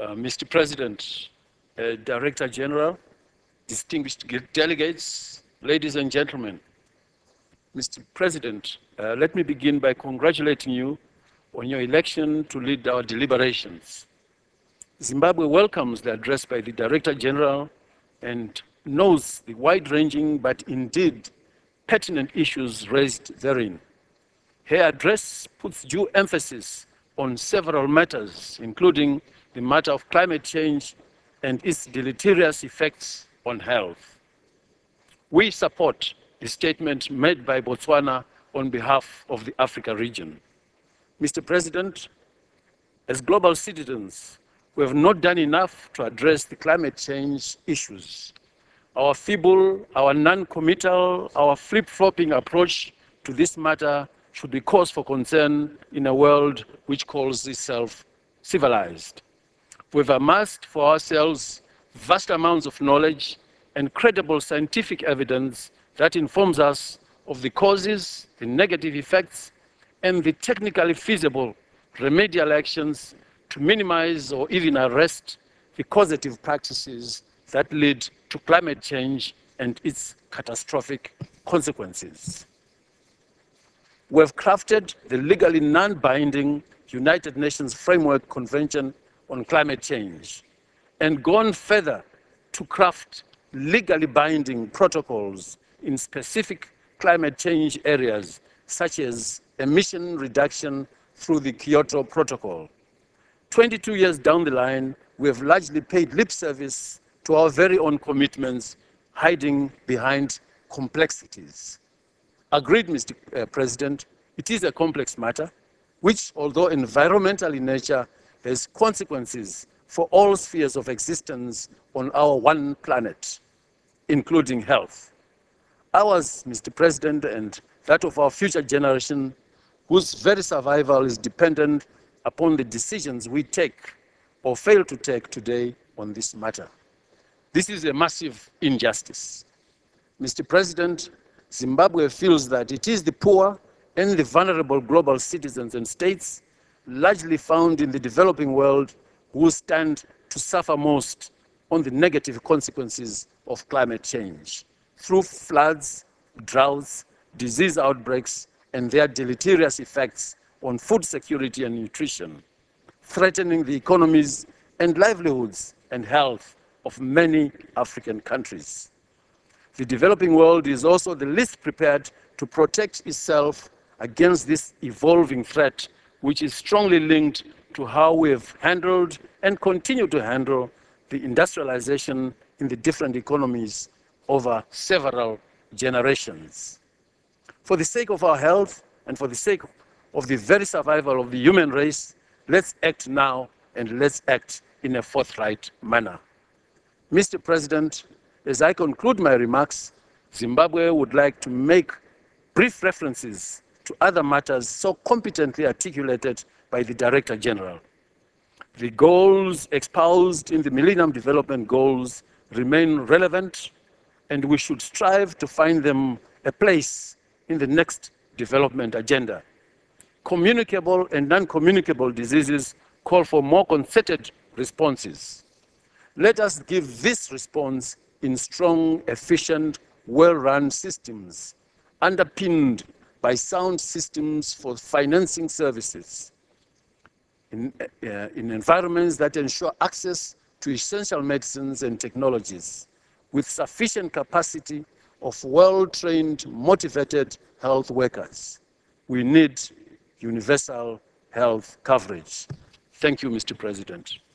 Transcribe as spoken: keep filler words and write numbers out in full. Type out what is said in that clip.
Uh, Mister President, uh, Director General, distinguished delegates, ladies and gentlemen. Mister President, uh, let me begin by congratulating you on your election to lead our deliberations. Zimbabwe welcomes the address by the Director General and knows the wide-ranging but indeed pertinent issues raised therein. Her address puts due emphasis on several matters, including the matter of climate change and its deleterious effects on health. We support the statement made by Botswana on behalf of the Africa region. Mister President, as global citizens, we have not done enough to address the climate change issues. Our feeble, our non-committal, our flip-flopping approach to this matter should be cause for concern in a world which calls itself civilized. We've amassed for ourselves vast amounts of knowledge and credible scientific evidence that informs us of the causes, the negative effects, and the technically feasible remedial actions to minimize or even arrest the causative practices that lead to climate change and its catastrophic consequences. We have crafted the legally non-binding United Nations Framework Convention on Climate Change and gone further to craft legally binding protocols in specific climate change areas, such as emission reduction through the Kyoto Protocol. twenty-two years down the line, we have largely paid lip service to our very own commitments, hiding behind complexities. Agreed, Mister President, it is a complex matter, which, although environmental in nature, has consequences for all spheres of existence on our one planet, including health. Ours, Mister President, and that of our future generation, whose very survival is dependent upon the decisions we take or fail to take today on this matter. This is a massive injustice. Mister President, Zimbabwe feels that it is the poor and the vulnerable global citizens and states, largely found in the developing world, who stand to suffer most on the negative consequences of climate change through floods, droughts, disease outbreaks, and their deleterious effects on food security and nutrition, threatening the economies and livelihoods and health of many African countries. The developing world is also the least prepared to protect itself against this evolving threat, which is strongly linked to how we have handled and continue to handle the industrialization in the different economies over several generations. For the sake of our health and for the sake of the very survival of the human race, let's act now and let's act in a forthright manner. Mister President, as I conclude my remarks, Zimbabwe would like to make brief references to other matters so competently articulated by the Director General. The goals espoused in the Millennium Development Goals remain relevant, and we should strive to find them a place in the next development agenda. Communicable and non-communicable diseases call for more concerted responses. Let us give this response in strong, efficient, well-run systems, underpinned by sound systems for financing services, in, uh, in environments that ensure access to essential medicines and technologies, with sufficient capacity of well-trained, motivated health workers. We need universal health coverage. Thank you, Mister President.